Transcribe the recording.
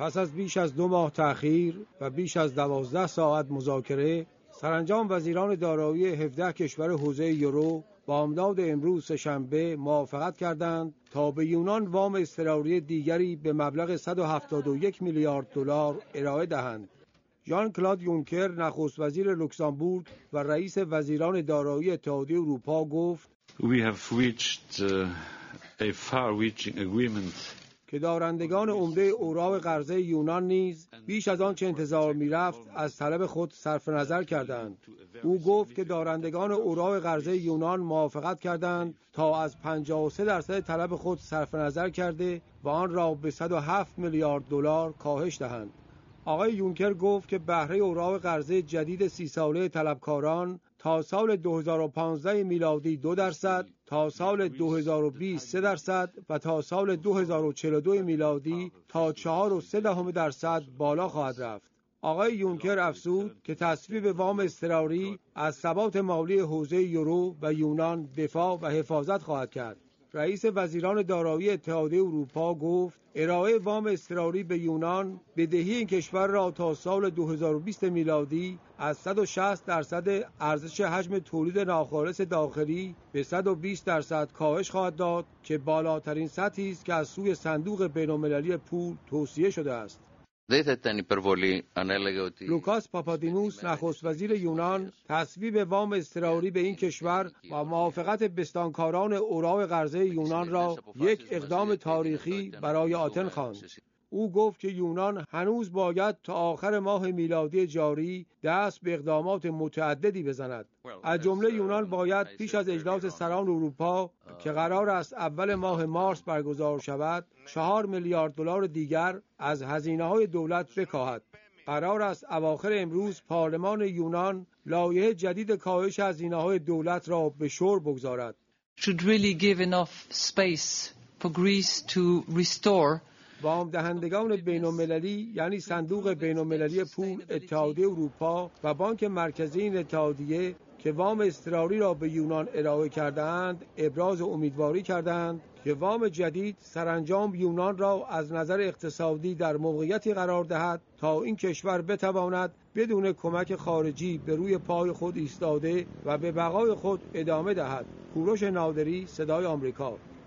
پس از بیش از 2 ماه تأخیر و بیش از 12 ساعت مذاکره، سرانجام وزیران دارایی 17 کشور حوزه یورو بامداد امروز سه‌شنبه موافقت کردند تا به یونان وام اضطراری دیگری به مبلغ 171 میلیارد دلار ارائه دهند. ژان کلود یونکر نخست وزیر لوکزامبورگ و رئیس وزیران دارایی اتحادیه اروپا گفت We have reached a far-reaching agreement که دارندگان عمده اوراق قرضه یونان نیز بیش از آن چه انتظار می‌رفت از طلب خود صرف نظر کردند. او گفت که دارندگان اوراق قرضه یونان موافقت کردند تا از 53% طلب خود صرف نظر کرده و آن را به 107 میلیارد دلار کاهش دهند. آقای یونکر گفت که بهره اوراق قرضه جدید 30 ساله طلبکاران تا سال 2015 میلادی 2%، تا سال 2020 3% و تا سال 2042 میلادی تا 4.3% بالا خواهد رفت. آقای یونکر افزود که تصویب وام اضطراری از ثبات مالی حوزه یورو و یونان دفاع و حفاظت خواهد کرد. رئیس وزیران دارایی اتحادیه اروپا گفت ارائه وام اضطراری به یونان بدهی این کشور را تا سال 2020 میلادی از 160% ارزش حجم تولید ناخالص داخلی به 120% کاهش خواهد داد که بالاترین سطحی است که از سوی صندوق بین‌المللی پول توصیه شده است. لوکاس پاپادیموس نخست وزیر یونان تصویب وام اضطراری به این کشور و موافقت بستانکاران اوراق قرضه یونان را یک اقدام تاریخی برای آتن خواند. او گفت که یونان هنوز باید تا آخر ماه میلادی جاری دست به اقدامات متعددی بزند. از جمله یونان باید پیش از اجلاس سران اروپا که قرار است اول ماه مارس برگزار شود 4 میلیارد دلار دیگر از هزینه‌های دولت بکاهد. قرار است اواخر امروز پارلمان یونان لایحه جدید کاهش هزینه‌های دولت را به شور بگذارد. Should really give enough space for Greece to restore وام دهندگان بین‌المللی یعنی صندوق بین‌المللی پول، اتحادیه اروپا و بانک مرکزی این اتحادیه که وام اضطراری را به یونان ارائه کردند ابراز امیدواری کردند که وام جدید سرانجام یونان را از نظر اقتصادی در موقعیتی قرار دهد تا این کشور بتواند بدون کمک خارجی به روی پای خود ایستاده و به بقای خود ادامه دهد. کوروش نادری، صدای آمریکا.